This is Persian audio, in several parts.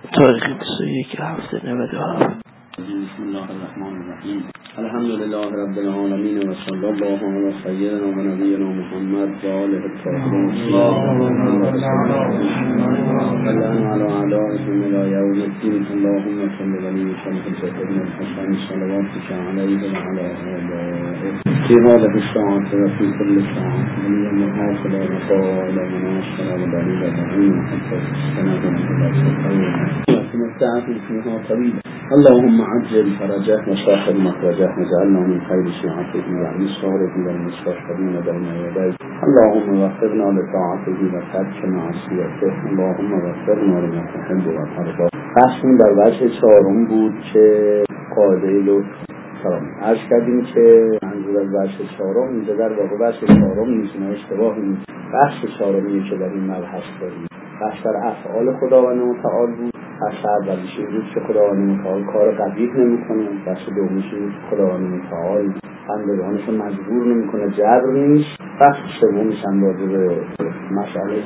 تاریخ 21/7/97. بسم الله الرحمن الرحیم. الحمد لله رب العالمین و صلی الله علی سیدنا و نبینا محمد و آله الطاهرین اللهم علی اعدائهم الی یوم الدین. اللهم صل علی سیدنا الحسن صلواتک علیه و علی آله فی هذه الساعة و فی کل ساعة من محافظ وقائل مناصر و دلیل دعین حتی تستند مستعف فيها طويل. اللهم عجل فرجه وساحر مخرجه وجعلنا من خير شيعته والمصارف والمستشهدين بين يديه. اللهم وفقنا لطاعته وترك معصيته. اللهم وفقنا لما تحب وترضى. بحثمون در بخش چهارم بود که قاعده لطف. عرض کردیم که منظور از بخش چهارم اینجا در واقع بخش چهارم نیست، نه اشتباه نیست. بخش چهارمیه که در این مبحث داریم. بخش در افعال خداوند متعال بود. بخش اولیش این بود که خداوند متعال کار قبیح نمی‌کنه. بخش دومیش این بود که خداوند متعال بندگانش رو مجبور نمی‌کنه، جبر نیست. بخش سومیش هم راجع به مسئله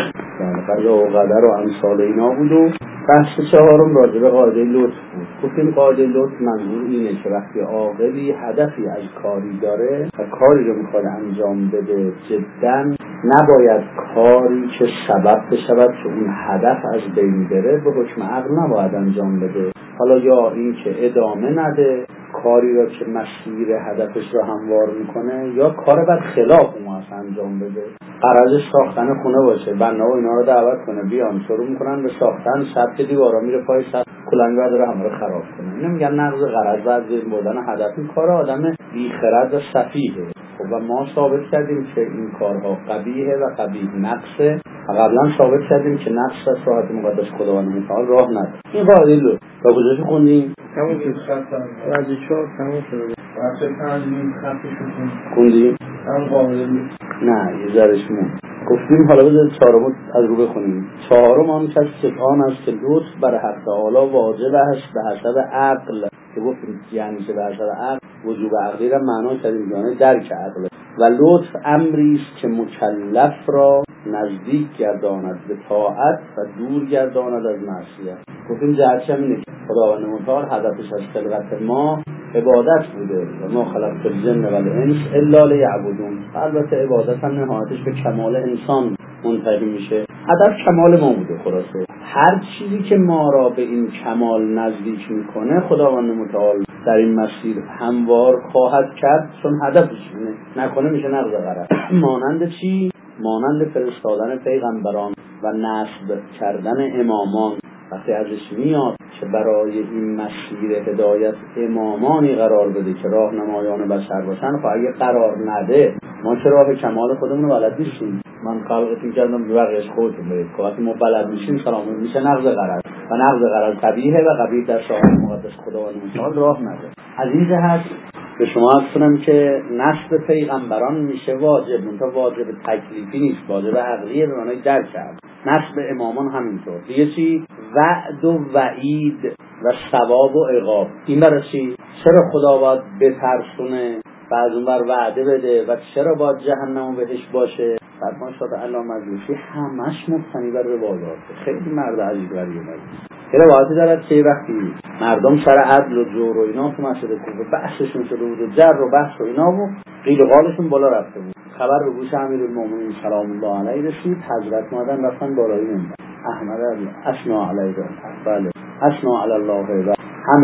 قضا و قدر و امثال اینا بود و بخش چهارم راجع به قاعده لطف بود. گفتیم قاعده لطف منظور اینه که وقتی عاقلی هدفی از کاری داره و کاری رو میخواد انجام بده، جدا نباید کاری که سبب بشود که اون هدف از بین بره به حکم عقل نباید انجام بده. حالا یا این که ادامه نده کاری را که مسیر هدفش را هموار میکنه، یا کار بعد خلاف اون اصلا انجام بده. غرضش ساختن خونه باشه، بنا و اینا رو دعوت کنه بیان شروع میکنن به ساختن، سطح دیوارا میره پای سطح، کلنگ داره همه رو خراب کنه. اینو میگن نقض غرض و از بین بردن هدف. این کار آدم بی خرد و سفیهه. و ما ثابت کردیم که این کارها قبیحه و قبیح نقصه. قبلا ثابت کردیم که نقص از راحت مقدس خداوند متعال راه نداره. این قاعده رو تا کجاش خوندیم؟ تموم شد. از 4 تموم شد. بچه 5 خطی شدیم. خوندیم؟ هم قاعده نه یه ذرهش مون. گفتیم حالا بذارید چهارم از رو بخونیم. چهارم آن کسی که آن است که لطف بر حق تعالی واجب است به حسب عقل. که گفتیم یعنی که به حسب عقل وجوب عقلی را معنا کردیم، یعنی درک عقل. و لطف امری است که مکلف را نزدیک گرداند به طاعت و دور گرداند از معصیت. گفتیم جهتش اینه که خداوند متعال هدفش از خلقت ما عبادت بوده و ما خلقت الجن و الانس الا لیعبدون. البته عبادت هم نهایتش به کمال انسان منتهی میشه. هدف کمال ما بوده. خلاصه هر چیزی که ما را به این کمال نزدیک میکنه خداوند متعال در این مسیر هموار خواهد کرد، چون هدفش اینه. نکنه میشه نقض غرض. مانند چی؟ مانند فرستادن پیغمبران و نصب کردن امامان. وقتی ازش میاد که برای این مسیر هدایت امامانی قرار بده که راهنمایان بشر باشن، خب اگه قرار نده ما که راه کمال خودمون رو بلد نیستیم. من خلقتون کردم به بقیه‌اش خودتون برید. وقتی ما بلد میشیم سلام میشه نقض غرض و نقض غرض قبیحه و قبیح در شاهد مقدس خداوند متعال راه نده. از این جهت به شما عرض کنم که نصب پیغمبران میشه واجب، منتها واجب تکلیفی نیست، واجب عقلیه به معنای درک کرد. نصب امامان همینطور. دیگه چی؟ وعد و وعید و ثواب و عقاب. این برای چی؟ چرا خدا باید بترسونه و از اون بر وعده بده و چرا باید جهنم و بهش باشه؟ فرمان شد الله مجلسی همش مبتنی بر روایاته. خیلی مرد عجیب غریبه. یه روایتی دارد که وقتی مردم سر عدل و جور و اینا تو مسجد کوفه بحثشون شده بود و جر و بحث و اینا بود، قیل و قالشون بالا رفته بود. خبر رو گوش امیرالمومنین سلام الله علیه رسید. حضرت مادن رفتن بالای منبر. احمد اسنا علیه بله اسنا علی الله و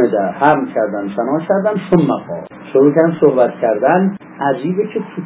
حمد کردن، ثنا کردن، ثم قال شروع کردن صحبت کردن. عجیبه که تو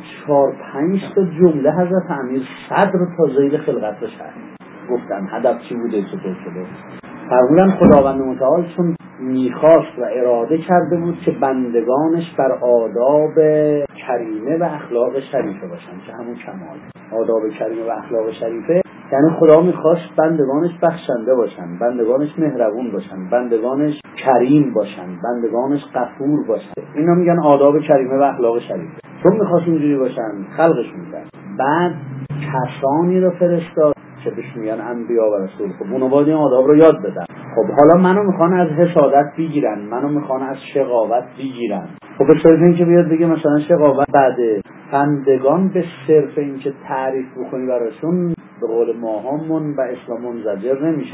4-5 تا جمله حضرت امیر صدر تا ذیل خلقت رو شرح گفتن. هدف چی بوده؟ چطور شده؟ فرمودن خداوند متعال چون میخواست و اراده کرده بود که بندگانش بر آداب کریمه و اخلاق شریفه باشن، که همون کمال آداب کریمه و اخلاق شریفه، یعنی خدا میخواست بندگانش بخشنده باشن، بندگانش مهربون باشن، بندگانش کریم باشن، بندگانش غفور باشن. اینا میگن آداب کریمه و اخلاق شریفه. چون میخواست اینجوری باشن خلقش میکرد. بعد کسانی رو فرستاد که بهش میگن انبیا و رسول. خب اونا باید این آداب رو یاد بدن. خب حالا منو میخوان از حسادت بگیرن، منو میخوان از شقاوت بگیرن. خب به صرف این که بیاد بگه مثلا شقاوت بعده، بندگان به صرف این که تعریف بکنی براشون به قول ماهامون و اسلام منزجر نمیشن.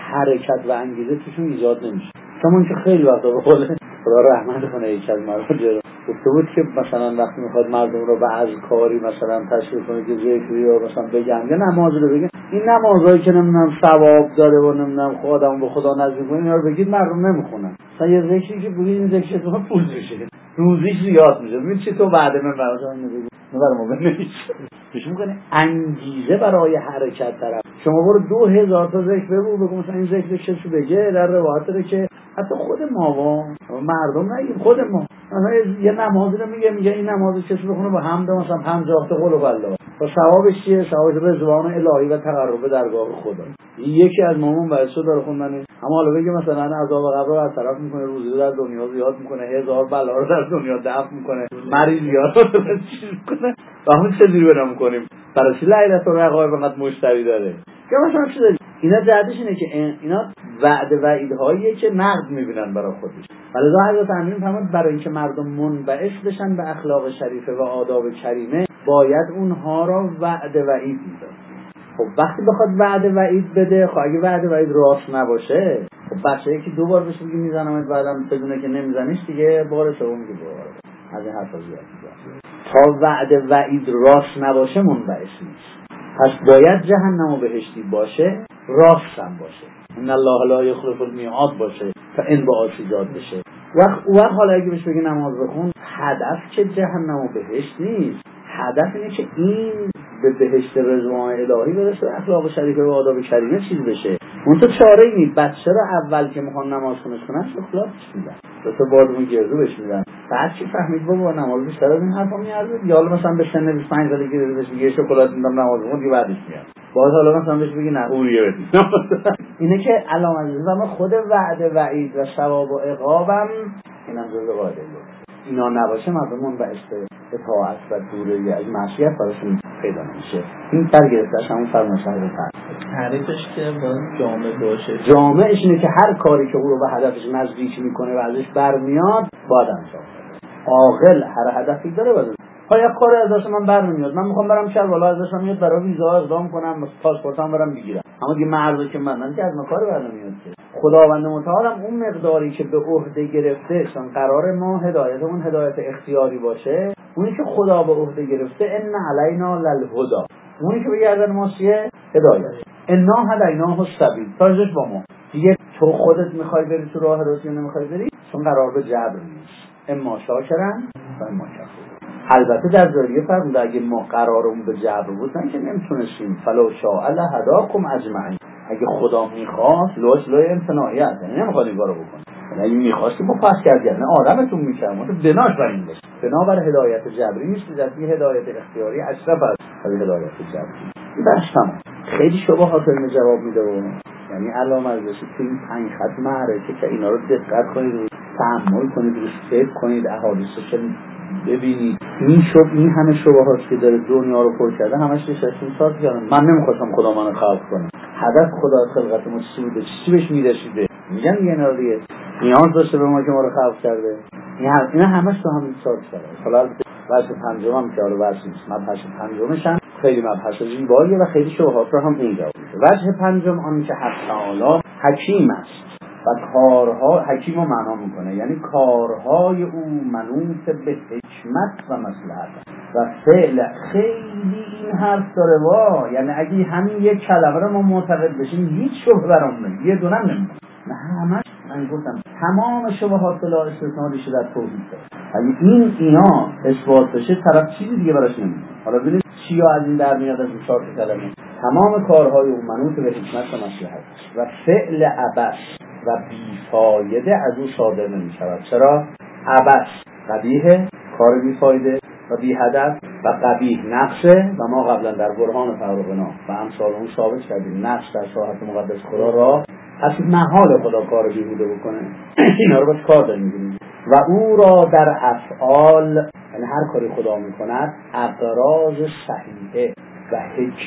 حرکت و انگیزه توشون ایجاد نمیشه. چون که خیلی وقتا به قول خدا رحمت کنه یکی از مراجع گفته بود که مثلا وقتی میخواد مردم رو به اذکاری مثلا تشریف کنه که ذکری یا مثلا بگن یا نماز رو بگن، این نمازایی که نمیدونم ثواب داره و نمیدونم خودمون به خدا نزدیک کنه اینا رو بگید مردم نمیخونن. مثلا یه ذکری که بگید این ذکر تو پول میشه، روزیش زیاد میشه. ببین چی تو بعد من براشون میگی برام نمیشه. میشه میگه انگیزه برای حرکت طرف. شما برو 2000 تا ذکر بگو مثلا این ذکر چه بگه، در روایت داره که حتی خود ما مردم نگیم، خود ما مثلا یه نمازی رو میگه این نمازی کسی بخونه با حمد مثلا 50 تا قول و بالله و ثوابش چیه؟ ثوابش رضوان الهی و تقرب درگاه خدا. یکی از مامون بچه‌ها داره خوندن، اما حالا بگه مثلا عذاب قبر رو برطرف میکنه، روزی رو در دنیا زیاد میکنه، 1000 بلا رو در دنیا دفع میکنه، مریضیات رو چیز میکنه، و همون چه جوری برام کنیم؟ برای چی لیلة الرقایب فقط مشتری داره؟ که مثلا چی داری؟ اینا جهتش اینه که اینا وعده وعیدهاییه که نقد میبینن برای خودش. ولذا حضرت امیر فرمود برای اینکه مردم منبعث بشن به اخلاق شریفه و آداب کریمه باید اونها را وعده وعید میدن. خب وقتی بخواد وعده وعید بده، خب اگه وعده وعید راست نباشه، خب بچه‌ای که دوبار بهش میگه میزنمت بعدم بدونه که نمیزنیش دیگه بار سوم میگه از این حرفا زیاد میگه. تا وعده وعید راست نباشه منبعث نیست. پس باید جهنم و بهشتی باشه، راست هم باشه. ان الله لا یخلف المیعاد باشه تا این با آسیزاد بشه. وقت حالا اگه بهش بگی نماز بخون، هدف که جهنم و بهشت نیست، هدف اینه که این به بهشت رضوان الهی برسه، اخلاق شریفه و آداب کریمه چیز بشه. اون تو چاره ای نیست. بچه رو اول که میخوان نماز کنن اخلاقش میدن، تو بادمون گردو بهش میدن، بعد چی فهمید بابا نماز بیشتر از این حرفا میارزه، یا حالا مثلا به سن 25 سالگی بهش میگه شکلات میدم نماز بخون دیگه بعدش میاد، باز حالا مثلا بهش بگی نه اوریه بدید. اینه که علامت زمان خود وعده وعید و ثواب و عقابم اینم جزء قاعده اینا نباشه مردمون به اطاعت و دوری از معصیت براشون پیدا نمیشه. این برگرفتش همون فرمایش حضرت تعریفش که باید جامع باشه. جامعش اینه که هر کاری که او رو به هدفش نزدیک میکنه و ازش برمیاد باید انجام بده. عاقل هر هدفی داره باید. یک کاری ازش من برمیاد، من میخوام برم شهر والا ازش میاد برای ویزا اقدام کنم، پاسپورتام برام بگیرم، اما دیگه مرزی که من که از مکار برنمیاد که خداوند متعالم اون مقداری که به عهده گرفته چون قرار ما هدایتمون هدایت اختیاری باشه، اونی که خدا به عهده گرفته ان علینا للهدی، اونی که به گردن ما چیه؟ هدایت. انا هدیناه السبیل، تاجش با ما دیگه. تو خودت میخوای بری تو راه راست یا نمیخوای بری، چون قرار به جبر نیست. اما شاکرن و اما کفور. البته در ذریعه فرموده اگه ما قرارمون به جبر بود نه که نمیتونستیم، فلو شاء لهداکم اجمعین، اگه خدا میخواست لوی امتناعیت، یعنی نمیخواد این کارو بکنه، یعنی اگه میخواستی با پس کردن آدمتون میکرد، مثلا بناش بر این باشه، بنابر هدایت جبری نیست، در هدایت اختیاری اشرف است از هدایت جبری. داشتم خیلی شبهات رو جواب میده و یعنی علامه ازش تو این 5 خط معرکه که اینا رو دقت کنید و تأمل کنید و فکر کنید، احادیثش ببینید. این همه شبهات که داره دنیا رو پر کرده همش نشستیم ساز کردن. من نمیخواستم خدا منو خلق کنه، هدف خدا از خلقت ما چی بوده، چی بهش میرسیده، میگن یه ناریه نیاز داشته به ما که ما رو خلق کرده. اینا همش تو همین ساز کرده. حالا بحث پنجم که حالا بحث نیست، مبحث پنجمش هم خیلی مبحث زیباییه و خیلی شبهات رو هم اینجا میشه. وجه پنجم آن که حق تعالی حکیم است و کارها، حکیم رو معنا میکنه یعنی کارهای او منوط به حکمت و مصلحت و فعل. خیلی این حرف داره یعنی اگه همین یک کلمه رو ما معتقد بشیم هیچ شبهه برامون نمیاد، یه دونم نمیاد، نه همش من گفتم تمام شبهات بلا استثنا ریشه در توحید داره. اگه اینا اثبات بشه طرف چیزی دیگه براش نمیاد. حالا ببینید چیا از این در میاد از این 4 کلمه. تمام کارهای او منوط به حکمت و مصلحت و فعل عبث و بیفایده از او صادر نمی شود. چرا؟ عبث قبیحه، کار بیفایده و بی هدف، و قبیح نقشه و ما قبلا در برهان فرقنا و امثال اون ثابت کردیم نقش در ساحت مقدس خدا را از محال خدا کار بیهوده بکنه. اینا رو باش کار داریم می‌بینیم و او را در افعال، یعنی هر کاری خدا میکند، اقراض صحیحه و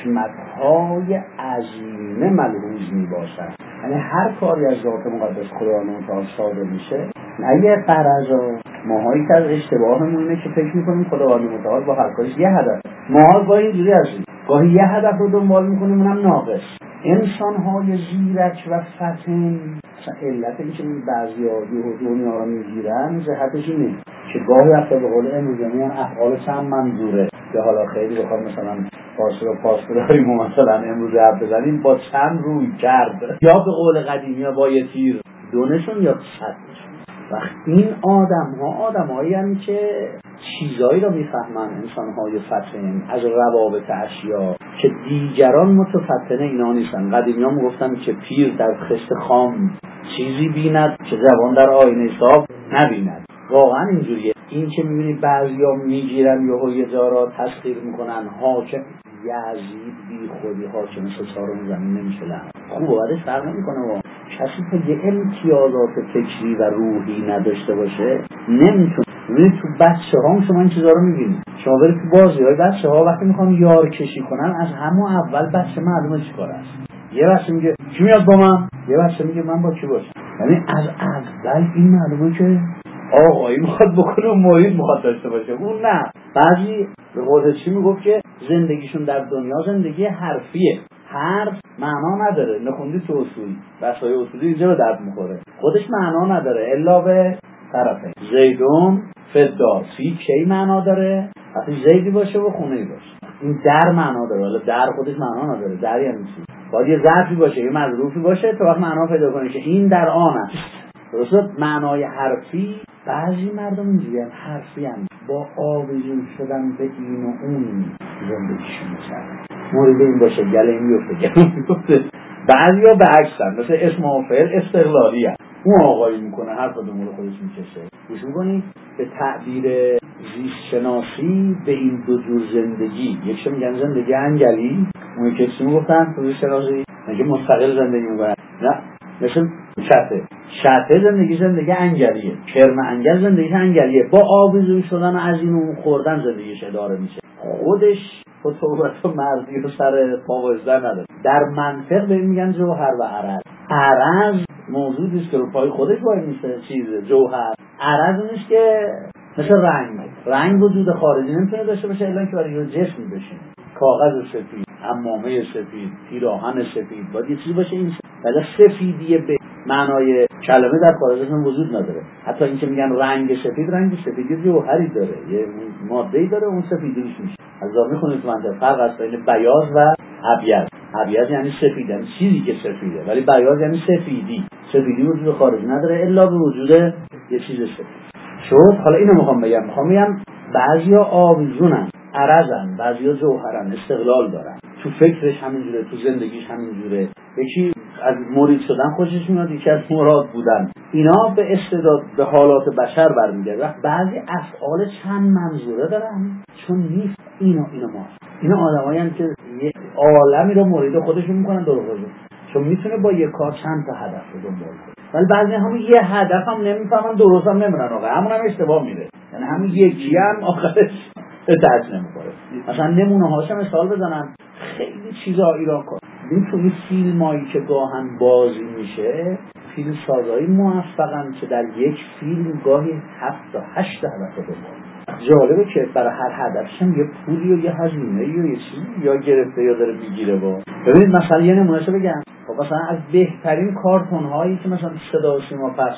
حکمت‌های عظیمه ملحوظ میباشد. یعنی هر کاری از ذات مقدس خدا متعال صادر میشه، نه یه قرضا ماهایی که از اشتباهمون اینه که فکر میکنیم خداوند متعال با هر کارش یه هدف. ما گاهی اینجوری هستیم، گاهی یه هدف رو دنبال میکنیم اونم ناقص، انسان‌های زیرک و فطن، علت این که بعضی‌ها دنیا رو میگیرن جهتش اینه که گاهی وقتا به قول امروزی افعال چند منظوره که حالا خیلی بخوام مثلا پاس داریم و مثلا امروز حرف بزنیم با چند روی کرد، یا به قول قدیمی ها با یه تیر دونشون یا صدشون. و این آدم‌هایی هستند که چیزایی رو میفهمن، انسان‌های فطن از روابط اشیا که دیگران متفطن اینا نیستن. قدیمی‌ها میگفتن که پیر در خشت خام چیزی بیند که جوان در آینه صاف نبیند. واقعا اینجوریه. این که میبینی بعضیا میگیرن یه جا را تسخیر میکنن، حاکم یزید بی خودی حاکم چهارم زمین نمیشه لحظه خوب بعدش فرق نمیکنه. با کسی که یه امتیازات فکری و روحی نداشته باشه نمیتونه. ببینید تو بچه‌ها شما این چیزا رو میبینید. شما برید تو بازی‌های بچه‌ها وقتی میخوان یار کشی کنن از همون اول بچه معلومه چیکار است. یه بچه میگه کی میاد با من، یه بچه میگه من با کی باشم. یعنی از اول این معلومه که آقایی میخواد بکنه و مرید میخواد داشته باشه. اون نه. بعضی به قول چی میگفت که زندگیشون در دنیا زندگی حرفیه. حرف معنا نداره. نخوندی تو اصول بحث‌های اصولی اینجا به درد میخوره. خودش معنا نداره الا به طرفه. زیدون فدا فی کی معنا داره وقتی زیدی باشه و خونه‌ای باشه. این در معنا داره. حالا در خودش معنا نداره. در یعنی چی؟ باید یه ظرفی باشه یه مظروفی باشه تا وقت معنا پیدا کنه که این در آن است. درسته؟ معنای حرفی بعضی مردم اینجوری حرفی هم با آویزون شدن به این و اون زندگیشون می‌کنن. مورد این باشه گله این بیفته. بعضی ها به عکسن مثل اسم و فعل استقلالی هست. اون آقایی میکنه هر کدوم رو خودش میکشه. گوش میکنی به تعبیر زیست شناسی به این دو جور زندگی، یکشون میگن زندگی انگلی، اون که چی میگفتن تو زیست شناسی میگه مستقل زندگی میکنن. نه مثل شته زندگی انگلیه. کرم انگل زندگی انگلیه. با آویزون شدن از این اون خوردن زندگیش اداره میشه. خودش خطوبت و مرزی رو سر پاوزده نداره. در منطق به این میگن جوهر و عرض. عرض موجودیست که رو پای خودش باید میشه چیزه. جوهر عرض نیست که مثل رنگ وجود خارجی نمیتونه داشته باشه الا که برای جسم بشه. کاغذ سفید، عمامه سفید، پیراهن سفید باید یه چیزی باشه. این ولی سفیدیه به معنای کلمه در خارج اصلا وجود نداره. حتی اینکه میگن رنگ سفیدی جوهری داره، یه ماده‌ای داره، اون سفیدیش میشه. از ذا میخونید منطق فرق است بین بیاض و ابیض. ابیض یعنی سفید، یعنی چیزی که سفیده، ولی بیاض یعنی سفیدی وجود خارجی نداره الا به وجود یه چیز سفید. شد حالا اینو میخوام بگم بعضیا آویزونن، عرضن، بعضیا جوهرن، استقلال دارن. تو فکرش همینجوره، تو زندگیش همینجوره. یکی از مرید شدن خوشش میاد، یکی از مراد بودن. اینا به استعداد به حالات بشر برمیگرده. بعضی افعال چند منظوره دارن چون نیست اینا ما. اینا آدمایین که یه عالمی رو مرید خودشون میکنن دور خودشون، چون میتونه با یک کار چند تا هدف رو دنبال کنه. ولی بعضی همون یه هدف هم نمیفهمن، درست هم نمیرن، آقا همون هم اشتباه میره. یعنی همون یکی هم آخرش به درد نمیخوره. مثلا نمونه هاشم مثال بزنم، خیلی چیزا ایران کن. این تو این فیلمایی که گاهن بازی میشه، فیلم سازایی موفقن که در یک فیلم گاهی 7 تا 8 هدف رو دنبال. جالبه که برای هر هدفش یه پولی و یه هزینه و یه چیزی یا گرفته یا داره میگیره. با ببینید مثلا یه نمونهشو بگم. خب مثلا از بهترین کارتون هایی که مثلا صدا و سیما پخش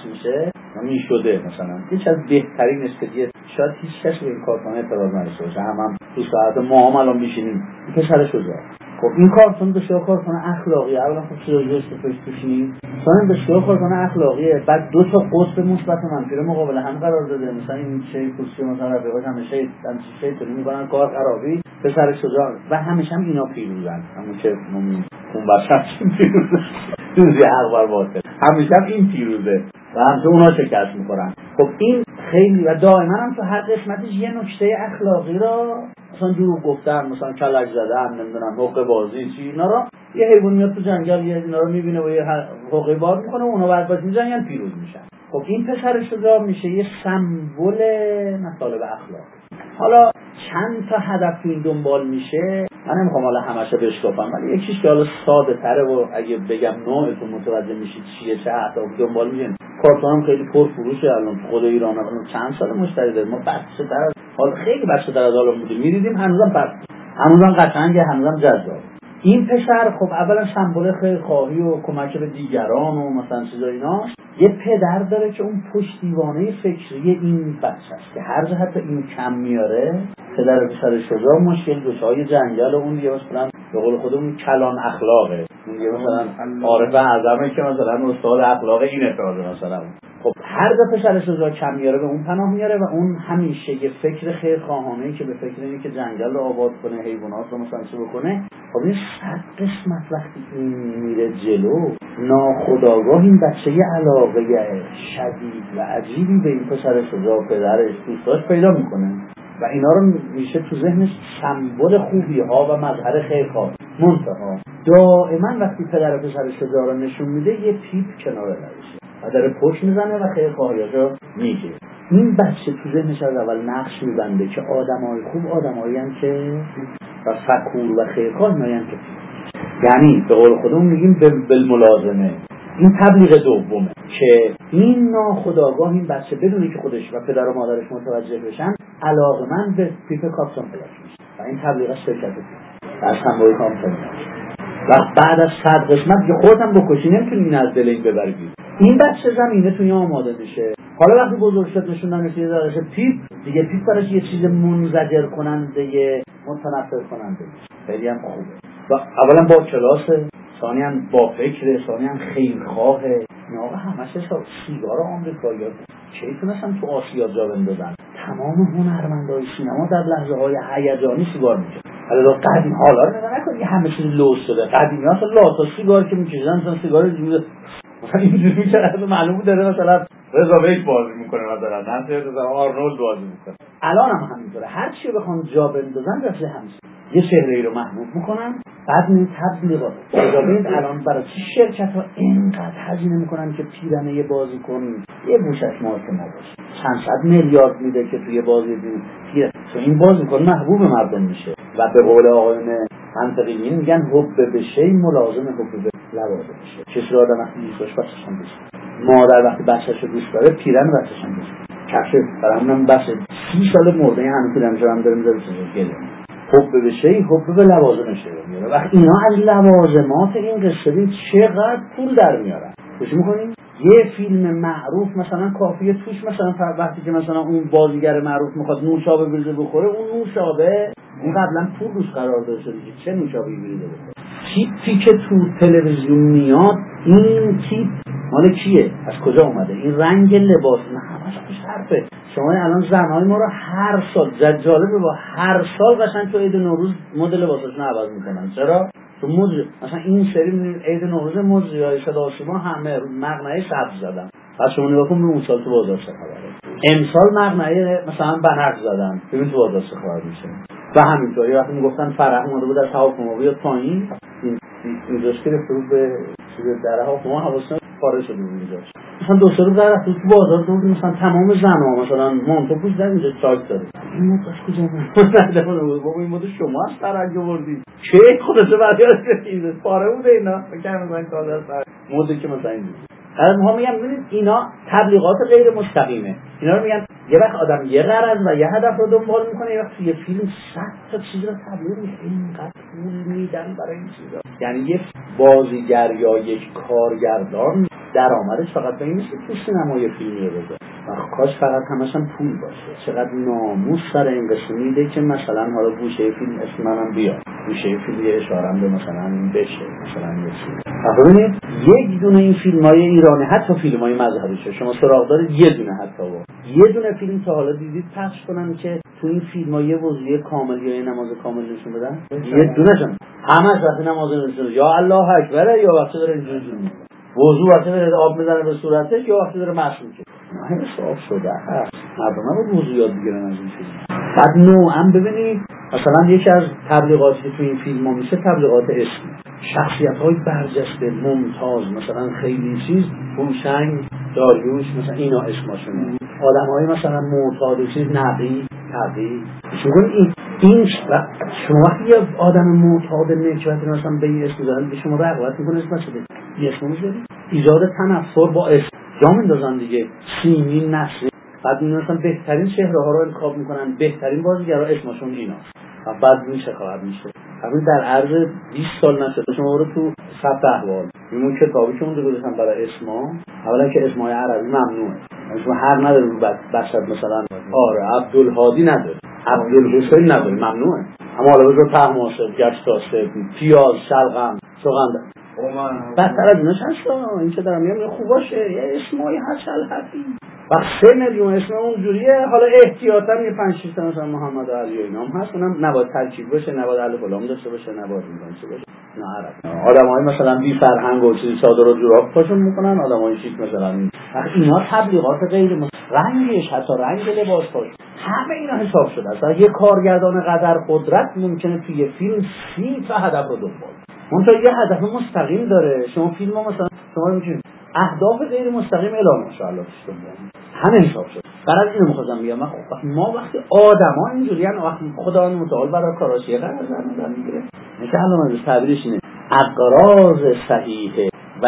میشده مثلا هیچ از بهترین استدیو شاید هیچ کسی به این کارتون اعتراض نداشته باشه. هم تو ساعت ما هم الان میشینیم پسرش شجاع. خب این کارتون بسیار کارتون اخلاقیه. اولا خب چرا یه استفاده بشینیم؟ مثلا بسیار کارتون اخلاقیه. بعد دو تا قطب مثبت و منفی مقابل هم قرار داده. مثلا این چه کسی مثلا رفیقاش همیشه شیطانی میکنن کار خرابی پسرش شجاع و همیشه هم اینا پیروزن. همون که اون باشد پیروزه. دوزی حق بر باطل. همیشه هم این پیروزه و همچه اونا شکست میخورن. خب این خیلی و دائما هم تو هر قسمتش یه نکته اخلاقی را مثلا دروغ گفتن، مثلا کلک زدن، نمیدونم حقه بازی چی اینا را یه حیوان میاد تو جنگل یه اینا رو میبینه و یه حقه باز میکنه و اونا بعد باز میزنن یعنی پیروز میشن. خب این پسر شجاع میشه یه سمبل مطالب اخلاقی. حالا چند تا هدف این دنبال میشه، من نمیخوام حالا همشه بشکافم ولی یکیش که حالا ساده تره و اگه بگم نوعتون متوجه میشید چیه چه اهدافی دنبال میشین. کارتون هم خیلی پرفروشه الان خود ایران الان چند سال مشتری داره. ما بچه تر حالا خیلی بچه تر از حالا بودیم میریدیم هنوزم قشنگه، هنوزم جذاب. این پسر خب اولا سمبل خیرخواهی و کمک به دیگران و مثلا چیزا ایناست. یه پدر داره که اون پشتیبانه فکری این بچه است که هر جا حتی این کم میاره، پدر پسر شجاع مشکل دوشای جنگل و اون دیگه مثلا به قول خودمون کلان اخلاقه، اون دیگه مثلا عارف اعظمه که مثلا استاد اخلاق اینه مثلا. خب هر جا پسر شجاع کم میاره به اون پناه میاره و اون همیشه یه فکر خیرخواهانه‌ای که به فکر اینه که جنگل رو آباد کنه، حیوانات رو مثلا چه بکنه. خب این 100 قسمت وقتی این میره جلو، ناخودآگاه این بچه یه علاقه شدید و عجیبی به این پسر شجاع پدرش دوستاش پیدا میکنه و اینا رو میشه تو ذهنش سمبل خوبی ها و مظهر خیرخواه. منتها دائما وقتی پدر پسر شجاع رو نشون میده یه پیپ کنار لبشه و داره پشت میزنه و خیرخواهیاشو میگه. این بچه تو ذهنش از اول نقش میبنده که آدمای خوب آدمایی هستن که و فکور و خیرخواه نایند که یعنی به قول خودمون میگیم بالملازمه. این تبلیغ دومه که این ناخودآگاه این بچه بدونی که خودش و پدر و مادرش متوجه بشن علاقمند به پیپ کاپسون پلاش میشه و این تبلیغ شرکت کنه از همراهی کامپانی و بعد از 100 قسمت که خودم بکشی نمیتونی این از دل این ببری. این بچه زمینه توی آماده میشه. حالا وقتی بزرگ شد نشوندن چیز دارشه پیپ دیگه، پیپ براش یه چیز منزجر کننده متنفر کننده خیلی هم خوبه و اولا با کلاسه، ثانیاً با فکر، ثانیاً خیرخواهه. این آقا همش سیگار آمریکایی ها کی تونستن تو آسیا جا بندازن؟ تمام هنرمندای سینما در لحظه های هیجانی سیگار میکشن. حالا قدیم حالا رو نگاه نکن، همه چیز لوس شده. قدیمی ها اصلا لاتا سیگار که میکشیدن مثلا سیگار جوز مثلا اینجوری میکردن معلوم بود داره مثلا رضا بیک بازی میکنه مثلا مثلا آرنولد بازی میکنه. الان هم همینطوره، هر چی بخوان جا بندازن مثل همین یه چهره‌ای رو محبوب میکنن، بعد می تبلیغات. ببینید الان برای چه شرکت‌ها اینقدر هزینه میکنن که پیرنه یه بازیکن یه گوشش مارک ما باشه، چند صد میلیارد میده که توی بازی پیرنه تو این بازیکن محبوب مردم میشه و به قول آقایون منطقیین میگن حب به شی ملازم حب به لوازم میشه. کسی آدم وقتی دوستش بچه‌ش هم دوست، مادر وقتی بچه‌ش دوست داره پیرن بچه‌ش هم دوست. کفش برامون بچه 30 سال مرده همین پیرنش هم داره میذاره گله. حب به شی حب به لوازمشه میاره. وقتی اینا از لوازمات این قصه چقدر پول در میارن. خوشی میکنین؟ یه فیلم معروف مثلا کافیه توش مثلا وقتی که مثلا اون بازیگر معروف میخواد نوشابه بریزه بخوره، اون نوشابه اون قبلا پول روش قرار داشته دیگه، چه نوشابه‌ای بریزه بخوره. تیپی که تو تلویزیون میاد این تیپ مال کیه؟ از کجا اومده؟ این رنگ لباس نه همش توش حرفه. شما الان زنهای ما رو هر سال جالبه با هر سال قشنگ تو عید نوروز مد لباساشون عوض میکنن. چرا؟ تو مد مثلا این سری میبینید عید نوروز مدهای صدا شما همه مقنعه سبز زدن. پس شما نگاه کن اون سال تو بازار چه خبره. امسال مقنعه مثلا بنفش زدن. ببین تو بازار چه خبر میشه. و همینطوری وقتی میگفتن فرح اومده بود از هواپیما بیاد پایین، این جاش گرفته بود به چیز در هواپیما حواسش پاره شده بود اینجاش. مثلا دو سه روز رفت تو بازار دور مثلا تمام زن‌ها مثلا مانتو پوش در اینجا چاک داره. این مد از کجا اومد؟ بابا این مد شما از فرنگ آوردید. چه خودشه برگردید این پاره بود اینا. فکر مثلا کار دست مدی که مثلا این از ما میگم ببینید اینا تبلیغات غیر مستقیمه. اینا رو میگن یه وقت آدم یه غرض و یه هدف رو دنبال میکنه، یه وقت توی فیلم 100 تا چیز رو تبلیغ میشه. اینقدر پول میدن برای این چیزا. یعنی یک بازیگر یا یک کارگردان درآمدش فقط به این نیست که تو سینمای فیلمی بذاره. کاش فقط همش هم پول باشه. چقدر ناموس سر این قصه میده که مثلا حالا گوشه فیلم اسم منم بیاد، گوشه فیلم یه اشاره‌ام به مثلا بشه مثلا یه چیز. ببینید یک دونه این فیلم‌های ایرانی حتی فیلم‌های مذهبیشه شما سراغ دارید یه دونه حتی یه دونه فیلم تا حالا دیدید پخش کنن که تو این فیلم‌ها یه وضوی کامل یا نماز کامل نشون بدن؟ یه دونهشون همش وقتی نماز نشون یا الله اکبر یا وقتی داره اینجوری میکنه وضو وقتی داره آب میزنه به صورتش یا وقتی داره مشروب میشه. نه صاف شده هست. مردم رو وضو یاد بگیرن از این فیلم. بعد نوعا ببینید مثلا یکی از تبلیغاتی که تو این فیلم‌ها میشه تبلیغات اسم. شخصیت‌های برجسته ممتاز مثلا خیلی چیز هوشنگ داریوش مثلا اینا اسمشونه. آدم‌های مثلا معتاد چیز نقی تقی شما این شما وقتی یه آدم معتاد نکبتی مثلا به این اسم دارن به شما رغبت میکنه اسمش بده یه اسم میذاری ایجاد تنفر با اسم جا میندازن دیگه سیمی نسری بعد مثلا بهترین چهره ها رو انتخاب میکنن بهترین بازیگرا اسمشون ایناست و بعد میشه خبر میشه همین در عرض 20 سال نشده شما برو تو ثبت احوال این کتابی که اون گذاشتن برای اسما، اولا که اسمای عربی ممنوعه، اسم حق نداره رو بسط مثلا عبدالهادی نداره، عبدالحسین نداره، ممنوعه. اما حالا بذار طهماسب، گشتاسب، پیاز، شلغم، سوغند بدتر از ایناش هست. این که دارم میگم خوب باشه یه اسمای هشلحفی و 3 میلیون اسم اونجوریه. حالا احتیاطا یه 5-6 تا مثلا محمد علی و اینام هست، اونم نباید ترکیب باشه، نباید الف و لام داشته باشه، نباید این باشه. نه عرب آدمای مثلا بی فرهنگ و چیزی چادر و جوراب پاشون میکنن، آدمای شیک مثلا اینا تبلیغات غیر رنگش، حتی رنگ لباس پاش همه اینا حساب شده است. یه کارگردان قدر قدرت ممکنه توی فیلم 30 تا هدف رو دنبال اون تا یه هدف مستقیم داره. شما فیلم ها مثلا شما میتونید اهداف غیر مستقیم اعلام ان شاء الله داشته همه حساب شد. برای اینو می‌خواستم بگم ما وقتی آدما اینجوریان، وقتی خداوند متعال برای کاراشی قرار میگیره مثلا الان تعبیرش اینه اقراض صحیحه و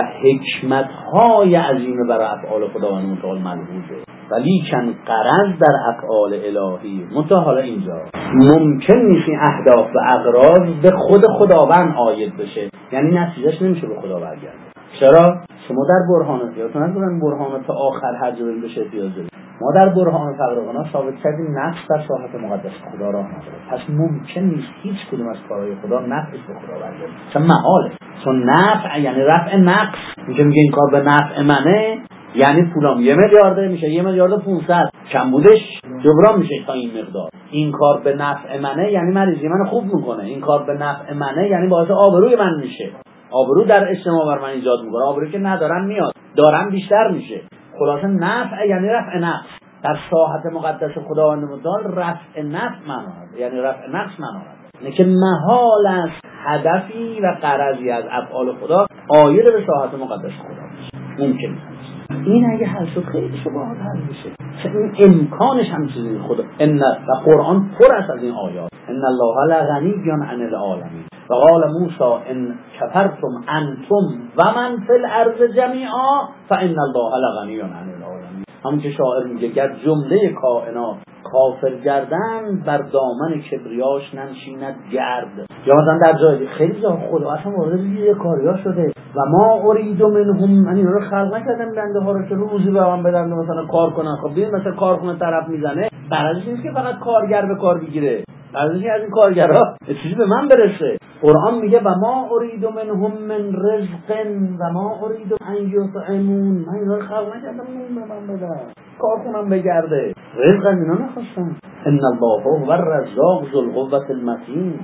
حکمت‌های عظیم برای افعال خداوند متعال ملحوظه، ولیکن قرض در افعال الهی منتها حالا اینجا ممکن نیست این اهداف و اقراض به خود خداوند عاید بشه، یعنی نتیجهش نمیشه به خدا برگرده. چرا؟ شما در برهان یادتون نذارن برهان تا آخر هر جایی بشه احتیاج دارید. ما در برهان فقرقنا ثابت کردیم نفس در ساحت مقدس خدا راه نداره، پس ممکن نیست هیچ کدوم از کارهای خدا نفعش به خدا برگرده، چون محاله. چون نفع یعنی رفع نقص، میگه این کار به نفع منه، یعنی پولام 1 میلیارده میشه 1,500,000 کم بودش جبران میشه تا این مقدار. این کار به نفع منه یعنی مریضی من خوب میکنه، این کار به نفع منه یعنی باعث آبروی من میشه، آبرو در اجتماع بر من ایجاد میکنه، آبرویی که ندارم میاد دارم بیشتر میشه. خلاصه نفع یعنی رفع نقص. در ساحت مقدس خداوند متعال رفع نفع معنی یعنی رفع نقص معنی نه که محال است هدفی و غرضی از افعال خدا عاید به ساحت مقدس خدا بشه. ممکن نیست. این اگه حل شد خیلی شباهات حل میشه. این امکانش هم چیزی خدا و قرآن پر است از این آیات. ان الله لغنی عن العالمین و قال موسی ان کفرتم انتم و من فی الارض جمیعا فان الله لغنی عن العالمین. همون که شاعر میگه گر جمله کائنات کافر گردن بر دامن کبریاش ننشیند گرد. یا مثلا در جای خیلی جا خدا اصلا وارد یه کاریا شده و ما ارید منهم، من اینا رو خلق نکردم بنده ها رو که روزی به من بدن مثلا کار کنن. خب ببین مثلا کارخونه طرف میزنه برازش نیست که فقط کارگر به کار بگیره، برازش از این کارگرها چیزی به من برسه. قرآن میگه و ما ارید منهم من رزق و ما ارید ان یطعمون، من اینا رو خلق نکردم نون به من بدن کارخونم بگرده، رزق از اینا نخواستم. ان الله هو الرزاق ذو القوة المتین.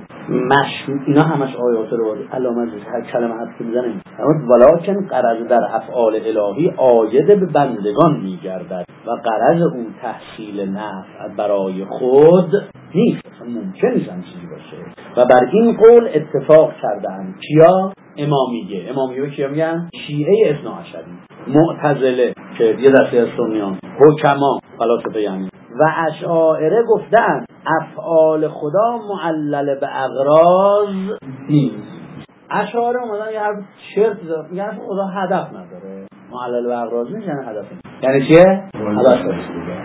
اینا همش آیات رو علامت هر کلمه حرف که میزنیم ولکن قرض در افعال الهی عاید به بندگان میگردد و قرض او تحصیل نفع برای خود نیست، ممکن نیست هم چیزی باشه. و بر این قول اتفاق کردن کیا؟ امامیه کیا میگن؟ شیعه اثناعشری، معتزله که یه دسته از سنیان، حکما فلاسفه یعنی و اشاعره گفتن افعال خدا معلل به اغراض نیست. اشاعره اومدن یه حرف شرط میگن خدا هدف نداره، معلل به اغراض نیست یعنی هدف نیست. یعنی چیه؟ هدف نیست.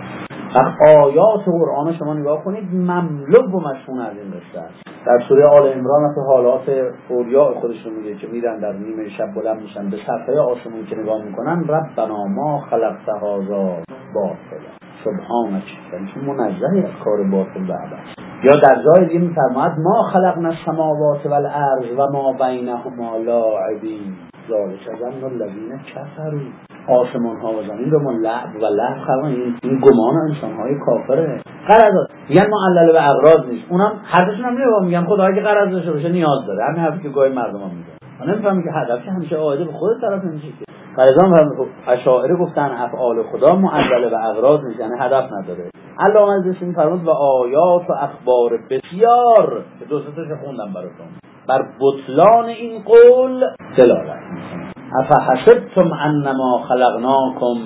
آیات قرآن شما نگاه کنید مملو و مشمول از این قصه است. در سوره آل عمران مثل حالات اولیاء خودشون میگه که میرن در نیمه شب بلند میشن به صفحه آسمون که نگاه میکنن ربنا ما خلقت هذا باطلا سبحانك، یعنی چون منزهی از کار باطل و عبث. یا در جای دیگه میفرماید ما خلقنا السماوات والارض و ما بینهما لاعبین ذالک ظن الذین کفروا. آسمان ها و زمین رو ما لعب و لعب خلقن، این گمان انسان های کافره. قرض میگن معلل به اغراض نیست، اونم حرفشون هم میگن خدا اگه قرض داشته باشه نیاز داره، همین حرفی که گاهی مردم هم میگن. من نمیفهمم که هدفش همیشه عایده به خود طرف نمیشه که قرضان اشاعره گفتن افعال خدا معلل به اغراض نیست یعنی هدف نداره. علامه ازش میفرماد و آیات و اخبار بسیار که دو سه تاشو خوندم براتون بر بطلان این قول دلالت میکنه. افحسبتم انما خلقناکم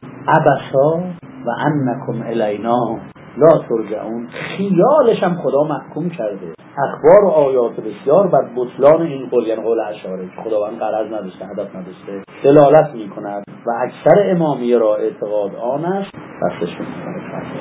عبثا و انکم الینا لا ترجعون. خیالش هم خدا محکوم کرده. اخبار و آیات بسیار بر بطلان این قول یعنی قول اشاعره که خداوند غرض نداشته هدف نداشته دلالت میکند و اکثر امامیه را اعتقاد آن است. دستش میکنه.